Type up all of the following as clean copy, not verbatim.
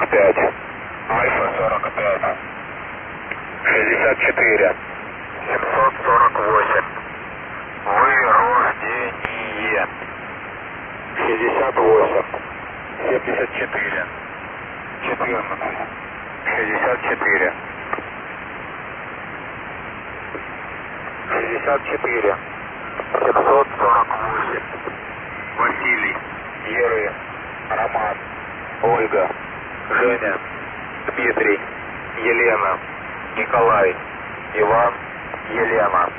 45. Альфа 45. 64. 748. Вырождение. 68. 74. 14. 64. 64. 748. Василий, Еры, Роман, Ольга, Женя, Дмитрий, Елена, Николай, Иван, Елена.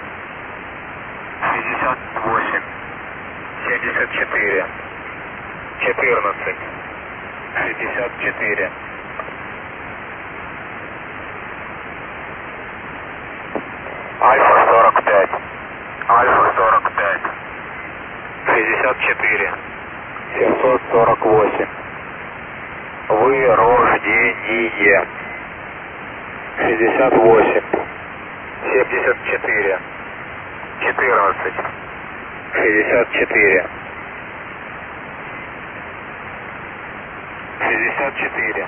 68. 74. 14. 64. Альфа 45. Альфа 45. 64. 748. Вырождение. 68. 74. 14. 64. 64.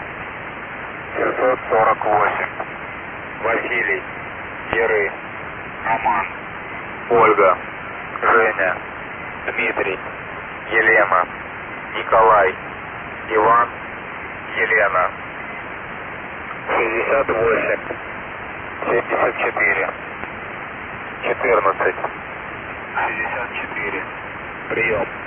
748. Василий, Еры, Роман, Ольга, Женя, Дмитрий, Елена, Николай, Иван, Елена. 68. 74. 14. 64. Прием.